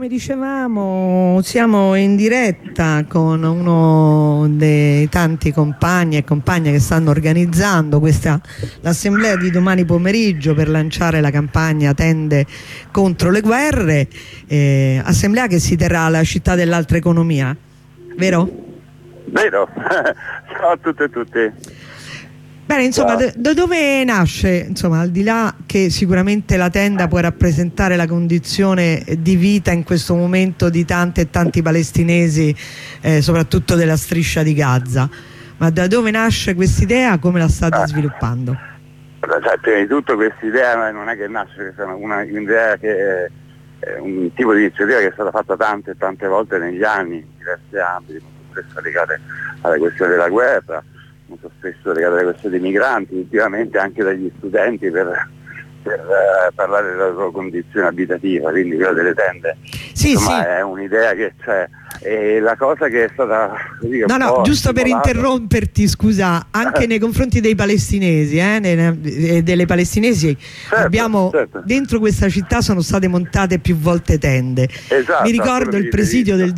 come dicevamo, siamo in diretta con uno dei tanti compagni e compagne che stanno organizzando l'assemblea di domani pomeriggio per lanciare la campagna Tende contro le guerre, assemblea che si terrà alla città dell'altra economia, vero? Vero, ciao a tutte e tutti. Bene, insomma, da dove nasce, insomma, al di là che sicuramente la tenda può rappresentare la condizione di vita in questo momento di tante e tanti palestinesi, soprattutto della striscia di Gaza, ma da dove nasce quest'idea, come la state sviluppando? Prima di tutto quest'idea non è che nasce, è un'idea che è un tipo di iniziativa che è stata fatta tante e tante volte negli anni, in diversi ambiti, molto spesso legate alla questione della guerra, molto spesso legate alla questione dei migranti, ultimamente anche dagli studenti per parlare della loro condizione abitativa, quindi quella delle tende. Sì, insomma, sì. È un'idea che c'è. E la cosa che è stata giusto per interromperti, scusa, anche nei confronti dei palestinesi, delle palestinesi, certo. Dentro questa città sono state montate più volte tende. Esatto, mi ricordo il presidio del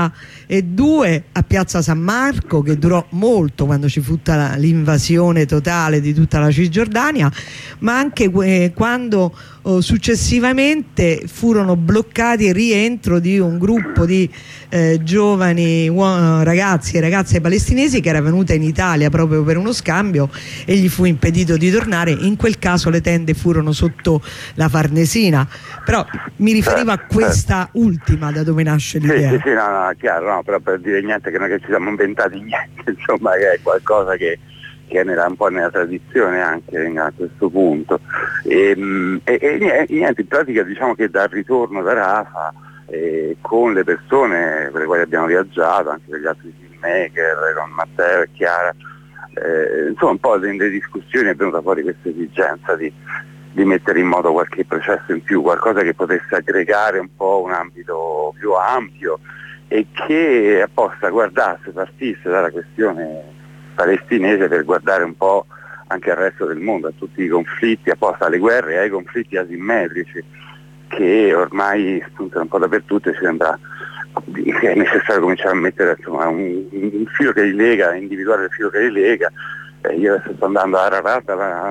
2002 a Piazza San Marco, che durò molto, quando ci fu l'invasione totale di tutta la Cisgiordania, ma anche quando successivamente furono bloccati il rientro di un gruppo di giovani ragazzi e ragazze palestinesi che era venuta in Italia proprio per uno scambio e gli fu impedito di tornare. In quel caso le tende furono sotto la Farnesina, però mi riferivo a questa ultima, da dove nasce l'idea. Sì, no, chiaro, no, però per dire niente che noi che ci siamo inventati niente, insomma, che è qualcosa che è un po' nella tradizione anche a questo punto. E niente, in pratica diciamo che dal ritorno da Rafah, con le persone con le quali abbiamo viaggiato, anche con gli altri filmmaker, con Matteo e Chiara, insomma un po' nelle discussioni è venuta fuori questa esigenza di mettere in moto qualche processo in più, qualcosa che potesse aggregare un po' un ambito più ampio e che apposta partisse dalla questione palestinese per guardare un po' anche al resto del mondo, a tutti i conflitti, apposta alle guerre e ai conflitti asimmetrici che ormai spuntano un po' dappertutto, e ci sembra che è necessario cominciare a mettere insomma, un filo che li lega, individuare il filo che li lega. Io adesso sto andando a Ararat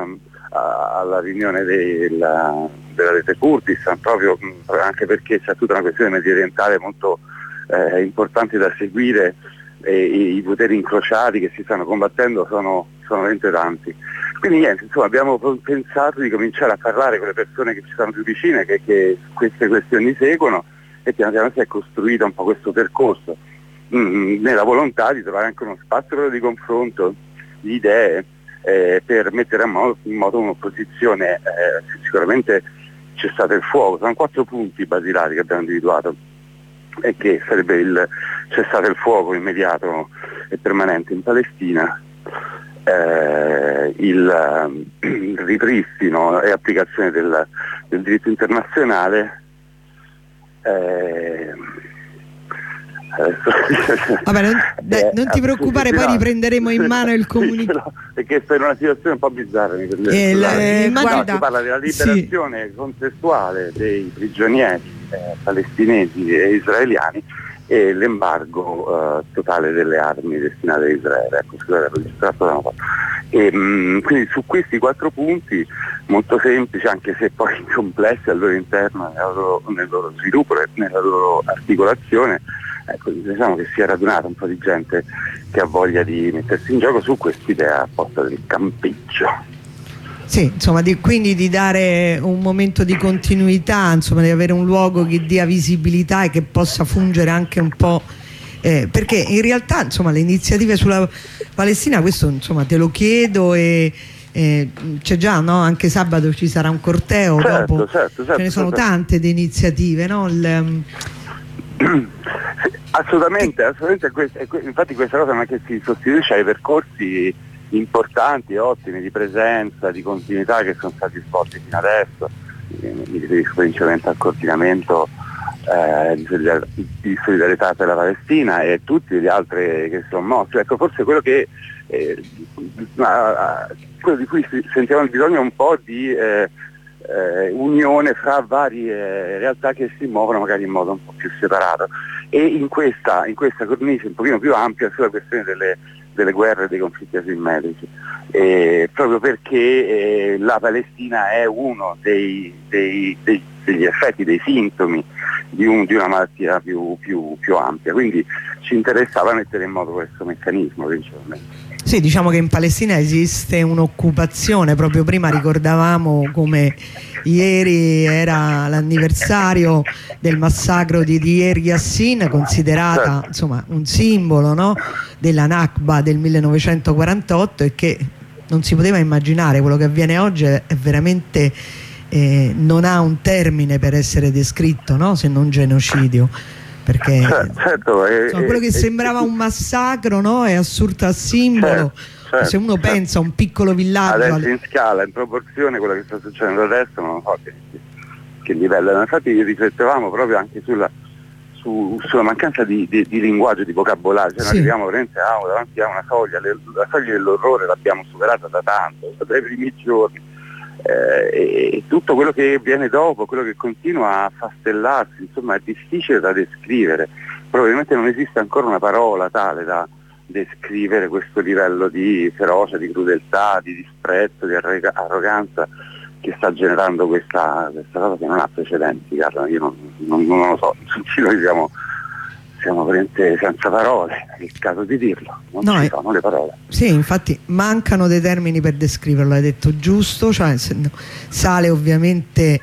alla riunione della rete Kurdistan, proprio anche perché c'è tutta una questione mediorientale molto importante da seguire. I poteri incrociati che si stanno combattendo sono veramente tanti, quindi niente, insomma abbiamo pensato di cominciare a parlare con le persone che ci stanno più vicine, che queste questioni seguono, e piano piano si è costruito un po' questo percorso nella volontà di trovare anche uno spazio di confronto di idee, per mettere in moto un'opposizione. Sicuramente c'è stato il fuoco, sono 4 punti basilari che abbiamo individuato, e che sarebbe il cessate il fuoco immediato e permanente in Palestina, il ripristino e applicazione del diritto internazionale, vabbè, non ti preoccupare, poi riprenderemo in mano il comunicato, perché sei in una situazione un po' bizzarra. Si parla della liberazione contestuale dei prigionieri palestinesi e israeliani e l'embargo totale delle armi destinate a Israele. Quindi su questi 4 punti, molto semplici anche se poi complessi al loro interno, nel loro sviluppo e nella loro articolazione, diciamo che si è radunata un po' di gente che ha voglia di mettersi in gioco su quest'idea apposta del campeggio. Sì, insomma, quindi di dare un momento di continuità, insomma, di avere un luogo che dia visibilità e che possa fungere anche un po', perché in realtà insomma le iniziative sulla Palestina, questo insomma te lo chiedo, e c'è già, no? Anche sabato ci sarà un corteo, dopo certo, ce ne sono tante di iniziative, no? Assolutamente, infatti questa cosa non è che si sostituisce ai percorsi importanti, ottimi, di presenza, di continuità che sono stati svolti fino adesso. Mi riferisco principalmente al coordinamento di solidarietà per la Palestina e tutti gli altri che sono mossi. Ecco, forse quello di cui sentiamo il bisogno un po' di unione fra varie realtà che si muovono magari in modo un po' più separato, e in questa cornice un pochino più ampia sulla questione delle guerre e dei conflitti asimmetrici, proprio perché la Palestina è uno degli effetti, dei sintomi di una malattia più ampia, quindi ci interessava mettere in moto questo meccanismo principalmente. Sì, diciamo che in Palestina esiste un'occupazione, proprio prima ricordavamo come ieri era l'anniversario del massacro di Deir Yassin, considerata insomma un simbolo, no, della Nakba del 1948, e che non si poteva immaginare. Quello che avviene oggi è veramente non ha un termine per essere descritto, no, se non genocidio. Perché certo, quello che sembrava un massacro, no, è assurdo a simbolo. Certo, se uno pensa a un piccolo villaggio adesso in scala, in proporzione, quello che sta succedendo adesso non so che livello. Infatti riflettevamo proprio anche sulla mancanza di linguaggio, di vocabolario, cioè, noi arriviamo veramente davanti a una soglia, la soglia dell'orrore l'abbiamo superata da tanto, dai primi giorni. E tutto quello che viene dopo, quello che continua a fastellarsi, insomma è difficile da descrivere. Probabilmente non esiste ancora una parola tale da descrivere questo livello di ferocia, di crudeltà, di disprezzo, di arroganza che sta generando questa cosa che non ha precedenti, Carlo. Io non lo so, noi siamo veramente senza parole, è il caso di dirlo, non ci sono le parole. Sì, infatti mancano dei termini per descriverlo, hai detto giusto, cioè sale ovviamente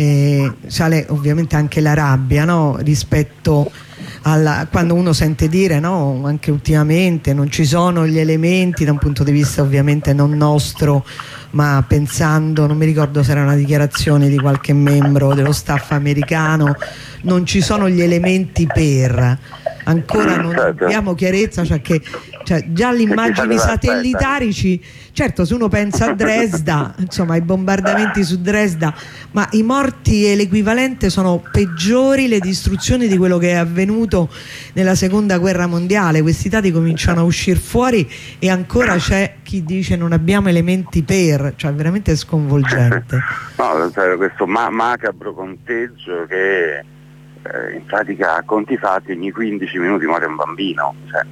anche la rabbia, no? Rispetto quando uno sente dire, no, anche ultimamente non ci sono gli elementi da un punto di vista ovviamente non nostro, ma pensando, non mi ricordo se era una dichiarazione di qualche membro dello staff americano, non ci sono gli elementi per, ancora non abbiamo chiarezza, cioè già le immagini satellitari certo, se uno pensa a Dresda, insomma ai bombardamenti su Dresda, ma i morti e l'equivalente sono peggiori, le distruzioni, di quello che è avvenuto nella seconda guerra mondiale. Questi dati cominciano a uscire fuori e ancora c'è chi dice non abbiamo elementi per, cioè veramente sconvolgente. No, questo macabro conteggio che in pratica a conti fatti ogni 15 minuti muore un bambino,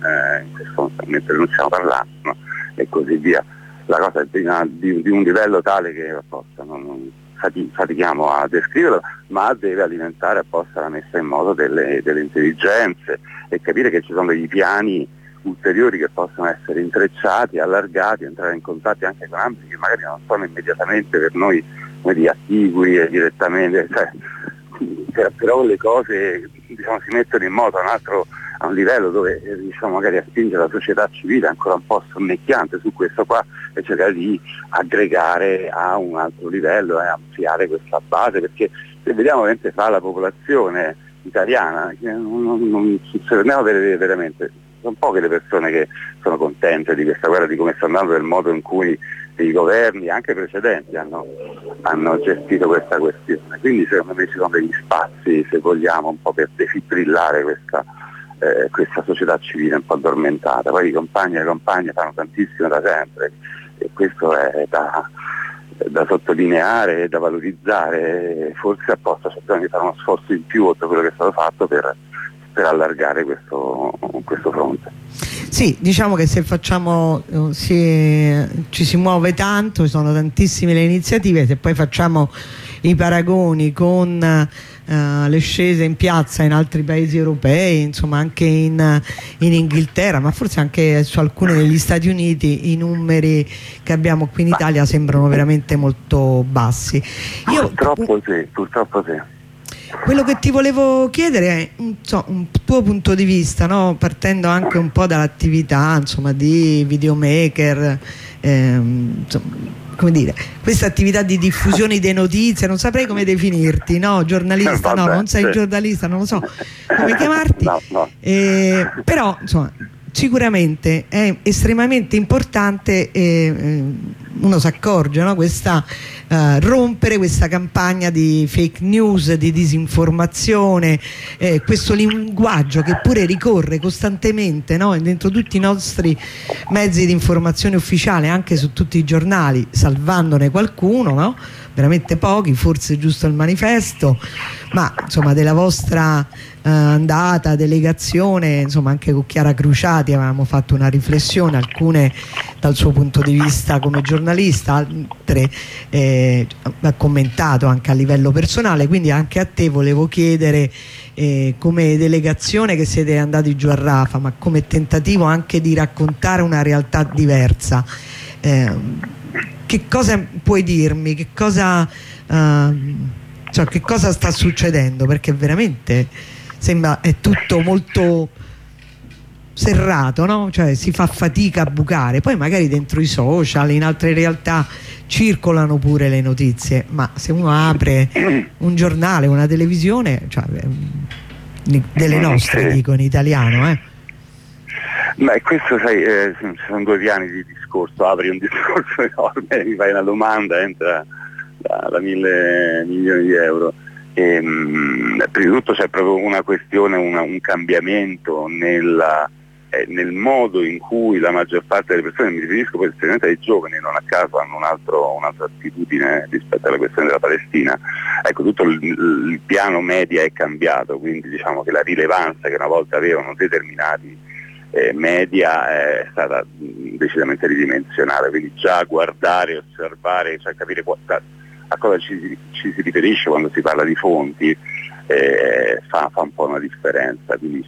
mentre non stiamo parlando, no? E così via. La cosa è di un livello tale che apposta non fatichiamo a descriverlo, ma deve alimentare apposta la messa in moto delle intelligenze e capire che ci sono degli piani ulteriori che possono essere intrecciati, allargati, entrare in contatti anche con ambiti che magari non sono immediatamente per noi attigui e direttamente, però le cose si mettono in moto a un livello dove riusciamo magari a spingere la società civile ancora un po' sonnecchiante su questo qua e cercare di aggregare a un altro livello e ampliare questa base, perché se vediamo veramente fa la popolazione italiana, se andiamo a vedere veramente, sono poche le persone che sono contente di questa guerra, di come sta andando, del modo in cui i governi anche precedenti hanno gestito questa questione. Quindi secondo me ci sono degli spazi, se vogliamo, un po' per defibrillare questa società civile un po' addormentata. Poi i compagni e le compagne fanno tantissimo da sempre e questo è da sottolineare e da valorizzare. Forse apposta c'è bisogno di fare uno sforzo in più oltre quello che è stato fatto per allargare questo fronte. Sì, diciamo che se facciamo ci si muove tanto, ci sono tantissime le iniziative, se poi facciamo i paragoni con le scese in piazza in altri paesi europei, insomma anche in Inghilterra, ma forse anche su alcuni degli Stati Uniti, i numeri che abbiamo qui in Italia sembrano veramente molto bassi. Purtroppo sì. Quello che ti volevo chiedere è un tuo punto di vista, no? Partendo anche un po' dall'attività di videomaker, come dire, questa attività di diffusione delle notizie, non saprei come definirti, no? Giornalista, no, non sei giornalista, non lo so come chiamarti, no. Però sicuramente è estremamente importante, uno si accorge, no? Rompere questa campagna di fake news, di disinformazione, questo linguaggio che pure ricorre costantemente, no? Dentro tutti i nostri mezzi di informazione ufficiale, anche su tutti i giornali, salvandone qualcuno, no? veramente pochi, forse giusto il manifesto, ma insomma della vostra andata, delegazione, insomma anche con Chiara Cruciati avevamo fatto una riflessione, alcune dal suo punto di vista come giornalista, altre ha commentato anche a livello personale, quindi anche a te volevo chiedere, come delegazione che siete andati giù a Rafa, ma come tentativo anche di raccontare una realtà diversa, che cosa puoi dirmi, che cosa sta succedendo, perché veramente sembra è tutto molto serrato, no? Cioè si fa fatica a bucare, poi magari dentro i social, in altre realtà circolano pure le notizie, ma se uno apre un giornale, una televisione, cioè, delle nostre, sì, dico in italiano, Ma questo, sai, ci sono 2 piani di discorso, apri un discorso enorme, mi fai una domanda, entra da 1.000 milioni di euro. Prima di tutto c'è proprio una questione, un cambiamento nel modo in cui la maggior parte delle persone, mi riferisco poi specialmente ai giovani, non a caso hanno un'altra attitudine rispetto alla questione della Palestina. Ecco, tutto il piano media è cambiato, quindi diciamo che la rilevanza che una volta avevano determinati media è stata decisamente ridimensionata, quindi già guardare, osservare, cioè capire a cosa ci si riferisce quando si parla di fonti fa un po' una differenza. Quindi,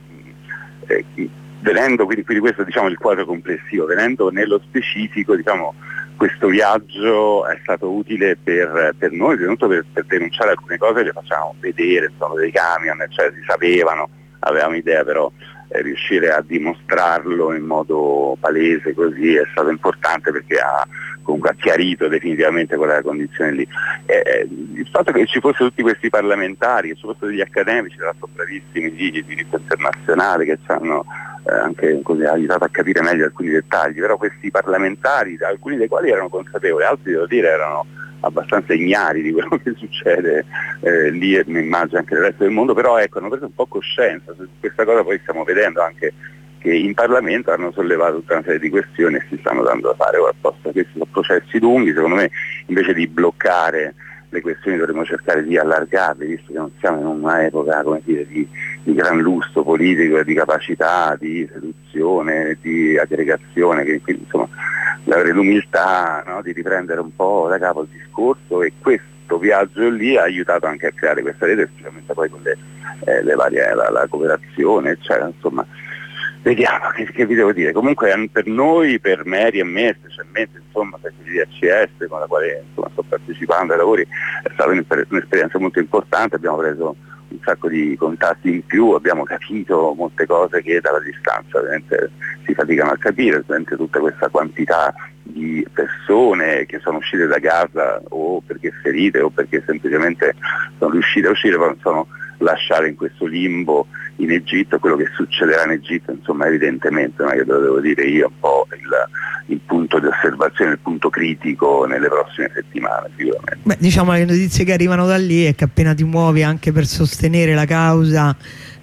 venendo, quindi questo diciamo il quadro complessivo, venendo nello specifico, diciamo, questo viaggio è stato utile per noi, soprattutto per denunciare alcune cose che le facciamo vedere, insomma, dei camion, cioè si sapevano, avevamo idea, però riuscire a dimostrarlo in modo palese così è stato importante, perché comunque ha chiarito definitivamente qual è la condizione lì. Il fatto che ci fossero tutti questi parlamentari, che ci fossero degli accademici, tra l'altro bravissimi di diritto internazionale, che ci hanno anche così aiutato a capire meglio alcuni dettagli, però questi parlamentari, alcuni dei quali erano consapevoli, altri devo dire erano abbastanza ignari di quello che succede lì, e mi immagino anche nel resto del mondo, però ecco, hanno preso un po' coscienza su questa cosa. Poi stiamo vedendo anche che in Parlamento hanno sollevato tutta una serie di questioni e si stanno dando da fare apposta. Questi sono processi lunghi, secondo me invece di bloccare le questioni dovremmo cercare di allargarle, visto che non siamo in una epoca, come dire, di gran lustro politico e di capacità di seduzione, di aggregazione, che quindi insomma avere l'umiltà, no, di riprendere un po' da capo il discorso, e questo viaggio lì ha aiutato anche a creare questa rete, specialmente poi con le varie, la cooperazione, eccetera. Insomma, vediamo che vi devo dire. Comunque per noi, per Mary e me specialmente, insomma, per il DHS con la quale insomma, sto partecipando ai lavori, è stata un'esperienza molto importante. Abbiamo preso un sacco di contatti in più, abbiamo capito molte cose che dalla distanza ovviamente si faticano a capire, ovviamente tutta questa quantità di persone che sono uscite da Gaza o perché ferite o perché semplicemente sono riuscite a uscire, ma non sono lasciate in questo limbo in Egitto. Quello che succederà in Egitto, insomma, evidentemente, non è che te lo devo dire io, un po' il punto di osservazione, il punto critico nelle prossime settimane sicuramente. Beh, diciamo, le notizie che arrivano da lì è che appena ti muovi anche per sostenere la causa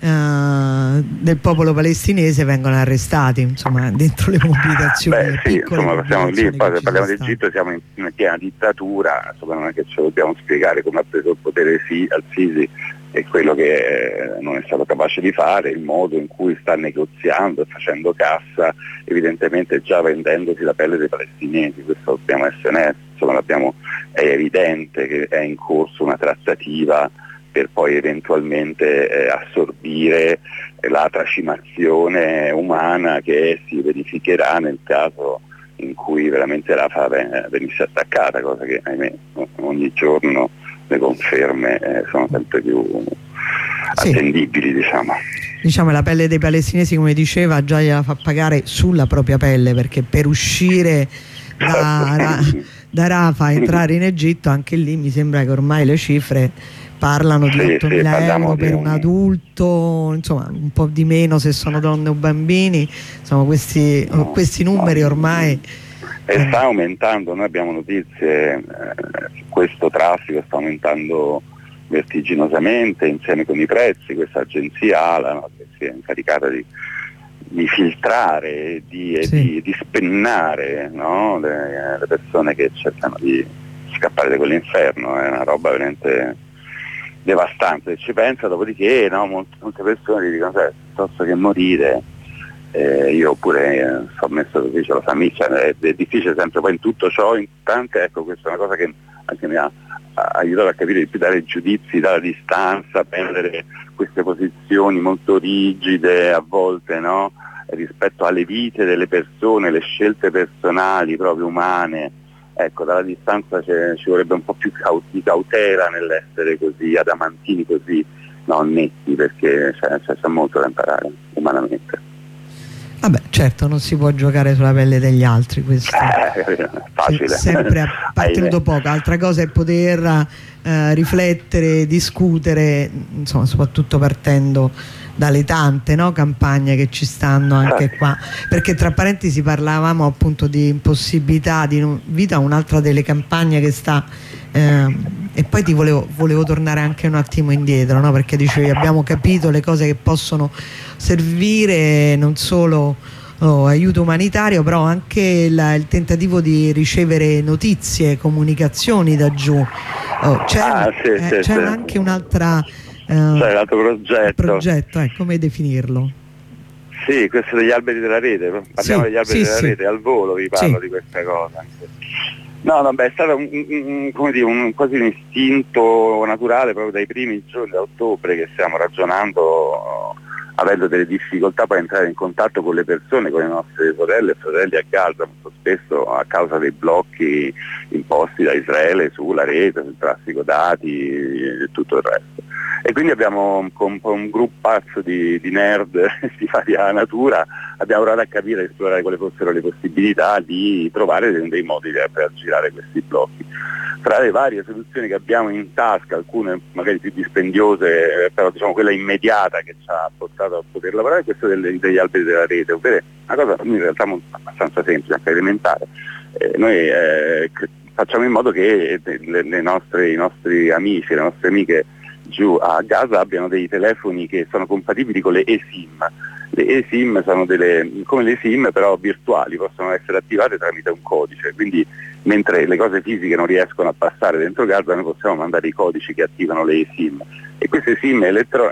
del popolo palestinese vengono arrestati, insomma, dentro le mobilitazioni. Beh sì, insomma, siamo lì, poi se parliamo di Egitto siamo in piena dittatura, insomma, non è che ce lo dobbiamo spiegare come ha preso il potere al-Sisi e quello che non è stato capace di fare, il modo in cui sta negoziando e facendo cassa, evidentemente già vendendosi la pelle dei palestinesi. Questo dobbiamo essere onesti, insomma, è evidente che è in corso una trattativa per poi eventualmente assorbire la tracimazione umana che si verificherà nel caso in cui veramente Rafa venisse attaccata, cosa che ahimè ogni giorno le conferme sono sempre più attendibili, diciamo. Diciamo, la pelle dei palestinesi, come diceva, già gliela fa pagare sulla propria pelle, perché per uscire da Rafa e entrare in Egitto, anche lì mi sembra che ormai le cifre parlano di 8.000 euro per un adulto, insomma un po' di meno se sono donne o bambini, insomma questi numeri ormai. E sta aumentando, noi abbiamo notizie, questo traffico sta aumentando vertiginosamente insieme con i prezzi. Questa agenzia ALA, no, che si è incaricata di filtrare, di spennare, no, le persone che cercano di scappare da quell'inferno, è una roba veramente devastante. Ci pensa, dopodiché molte persone ti dicono piuttosto che morire, io pure sono messo così, ce lo sa Mitch, è difficile sempre poi in tutto ciò, intanto ecco, questa è una cosa che anche mi ha aiutato a capire di più, dare giudizi dalla distanza, prendere queste posizioni molto rigide a volte, no? Rispetto alle vite delle persone, le scelte personali proprio umane. Ecco, dalla distanza ci vorrebbe un po' più di cautela nell'essere così adamantini, così netti, perché c'è molto da imparare umanamente. Vabbè, certo, non si può giocare sulla pelle degli altri, questo facile. Sempre appartenuto poco. Altra cosa è poter riflettere, discutere, insomma, soprattutto partendo dalle tante campagne che ci stanno anche qua, perché tra parentesi parlavamo appunto di impossibilità di vita, un'altra delle campagne che sta e poi ti volevo tornare anche un attimo indietro, no? Perché dicevi abbiamo capito le cose che possono servire, non solo aiuto umanitario, però anche il tentativo di ricevere notizie, comunicazioni da giù. C'è anche un'altra c'è l'altro progetto, come definirlo? Sì, questo degli alberi della rete, parliamo degli alberi della rete, al volo vi parlo di questa cosa. È stato quasi un istinto naturale proprio dai primi giorni da ottobre che stiamo ragionando, avendo delle difficoltà poi a entrare in contatto con le persone, con le nostre sorelle e fratelli a Gaza, molto spesso a causa dei blocchi imposti da Israele sulla rete, sul traffico dati e tutto il resto. E quindi abbiamo un gruppazzo di nerd di varia natura, abbiamo provato a capire e esplorare quali fossero le possibilità di trovare dei modi per aggirare questi blocchi. Fra le varie soluzioni che abbiamo in tasca, alcune magari più dispendiose, però diciamo quella immediata che ci ha portato a poter lavorare, è questa degli alberi della rete, ovvero una cosa in realtà abbastanza semplice, anche elementare. Noi facciamo in modo che i nostri amici, le nostre amiche giù a Gaza abbiano dei telefoni che sono compatibili con le eSIM. Le eSIM sono come le SIM però virtuali, possono essere attivate tramite un codice, quindi mentre le cose fisiche non riescono a passare dentro Gaza noi possiamo mandare i codici che attivano le eSIM, e queste SIM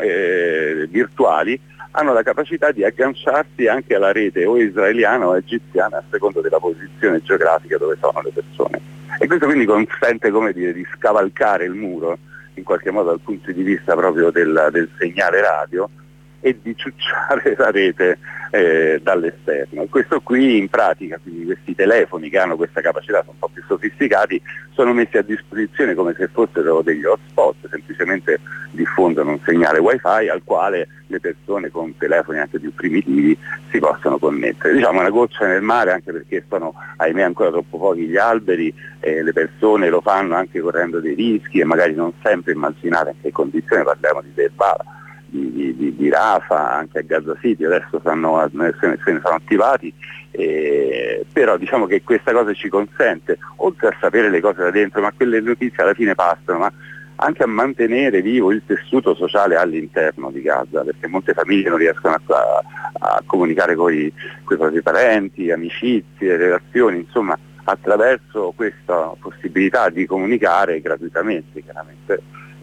virtuali hanno la capacità di agganciarsi anche alla rete o israeliana o egiziana a seconda della posizione geografica dove sono le persone, e questo quindi consente, come dire, di scavalcare il muro in qualche modo dal punto di vista proprio del segnale radio e di ciucciare la rete dall'esterno. Questo qui in pratica, quindi questi telefoni che hanno questa capacità, sono un po' più sofisticati, sono messi a disposizione come se fossero degli hotspot, semplicemente diffondono un segnale wifi al quale le persone con telefoni anche più primitivi si possono connettere. Diciamo una goccia nel mare, anche perché sono ahimè ancora troppo pochi gli alberi, le persone lo fanno anche correndo dei rischi e magari non sempre immaginare in che condizioni, parliamo di Derbala, di Rafa, anche a Gaza City adesso se ne sono attivati, però diciamo che questa cosa ci consente, oltre a sapere le cose da dentro, ma quelle notizie alla fine passano, ma anche a mantenere vivo il tessuto sociale all'interno di Gaza, perché molte famiglie non riescono a comunicare con i propri parenti, amicizie, relazioni, insomma attraverso questa possibilità di comunicare gratuitamente, chiaramente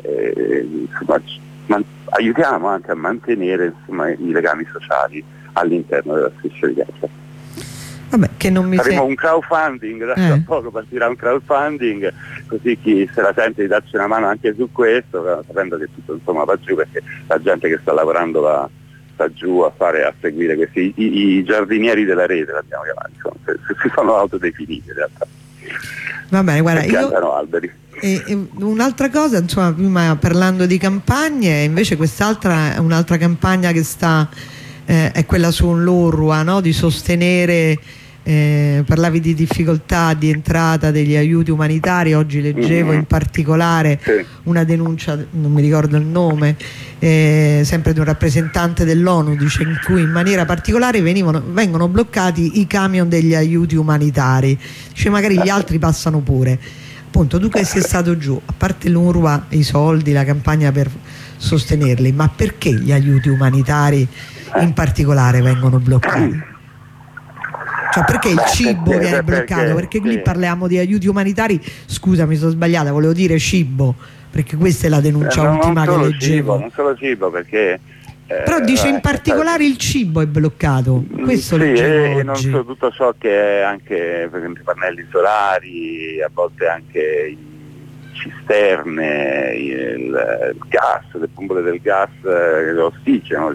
aiutiamo anche a mantenere i legami sociali all'interno della striscia di Gaza. Vabbè, che non mi faremo un crowdfunding, tra poco partirà un crowdfunding, così chi se la sente di darci una mano anche su questo, sapendo che tutto va giù, perché la gente che sta lavorando sta giù a seguire questi i giardinieri della rete, l'abbiamo chiamati, si sono autodefiniti in realtà. Va bene, guarda, piantano alberi. Un'altra cosa, insomma, prima parlando di campagne, invece quest'altra è un'altra campagna che sta è quella sull'UNRWA, no? Di sostenere, parlavi di difficoltà di entrata degli aiuti umanitari. Oggi leggevo in particolare una denuncia, non mi ricordo il nome, sempre di un rappresentante dell'ONU, dice, in cui in maniera particolare vengono bloccati i camion degli aiuti umanitari, dice magari gli altri passano pure. Appunto, tu che sei stato giù, a parte l'UNRWA, i soldi, la campagna per sostenerli, ma perché gli aiuti umanitari in particolare vengono bloccati? Cioè, perché il cibo viene bloccato? Perché qui parliamo di aiuti umanitari, scusa, mi sono sbagliata, volevo dire cibo, perché questa è la denuncia ultima che leggevo. Non solo cibo, perché però dice in particolare il cibo è bloccato, questo leggevo e non so, tutto ciò che è anche, per esempio, pannelli solari, a volte anche cisterne, il gas, le bombole del gas, l'ossigeno.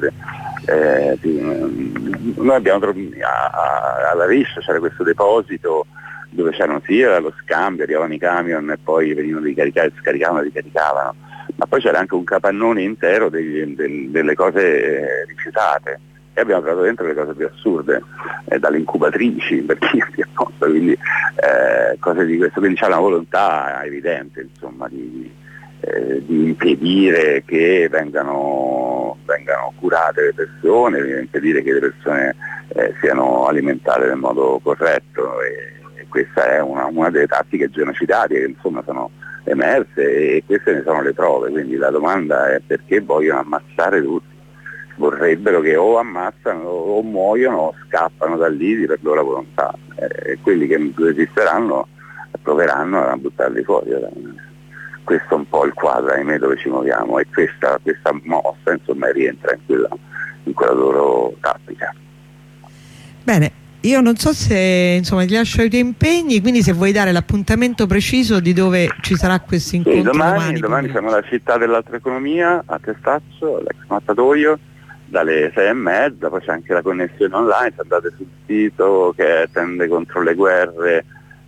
Noi abbiamo alla Riscia c'era questo deposito dove c'erano sia lo scambio, arrivavano i camion e poi venivano ricaricati, scaricavano e ricaricavano, ma poi c'era anche un capannone intero delle cose rifiutate, e abbiamo trovato dentro le cose più assurde, dalle incubatrici per dirti, quindi cose di questo, quindi c'è una volontà evidente, insomma, di impedire che vengano curate le persone, di impedire che le persone siano alimentate nel modo corretto, e questa è una delle tattiche genocidarie che insomma sono emerse, e queste ne sono le prove. Quindi la domanda è: perché vogliono ammazzare tutti? Vorrebbero che o ammazzano o muoiono o scappano da lì per loro volontà, e quelli che resisteranno proveranno a buttarli fuori. Questo è un po' il quadro, ahimè, dove ci muoviamo, e questa mossa insomma rientra in quella loro tattica. Bene, io non so se insomma ti lascio i tuoi impegni, quindi se vuoi dare l'appuntamento preciso di dove ci sarà questo incontro. Domani siamo alla città dell'altra economia a Testaccio, l'ex mattatoio, dalle 6:30, poi c'è anche la connessione online, se andate sul sito che è Tende contro le guerre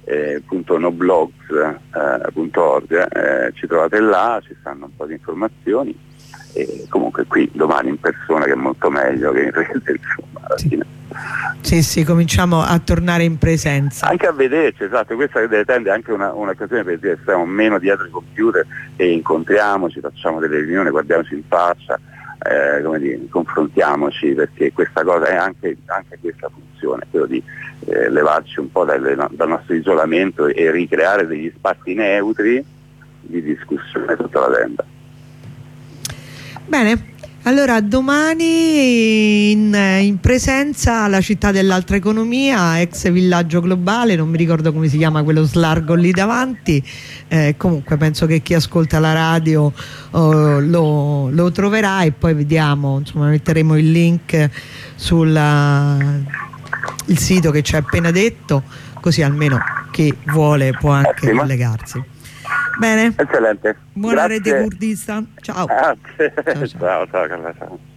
.noblogs.org, ci trovate là, ci stanno un po' di informazioni, e comunque qui domani in persona, che è molto meglio che in rete, insomma, alla fine. Sì, cominciamo a tornare in presenza. Anche a vederci, esatto, questa delle tende è anche un'occasione per dire: stiamo meno dietro i computer e incontriamoci, facciamo delle riunioni, guardiamoci in faccia, come dire, confrontiamoci, perché questa cosa è anche questa funzione, quello di levarci un po' dal nostro isolamento e ricreare degli spazi neutri di discussione tutta la tenda. Bene, allora domani in presenza alla città dell'altra economia, ex villaggio globale, non mi ricordo come si chiama quello slargo lì davanti, comunque penso che chi ascolta la radio lo troverà, e poi vediamo, insomma, metteremo il link sul il sito che ci hai appena detto, così almeno chi vuole può anche collegarsi. Bene, eccellente, buona rete Kurdistan, ciao. Ciao Carla, ciao.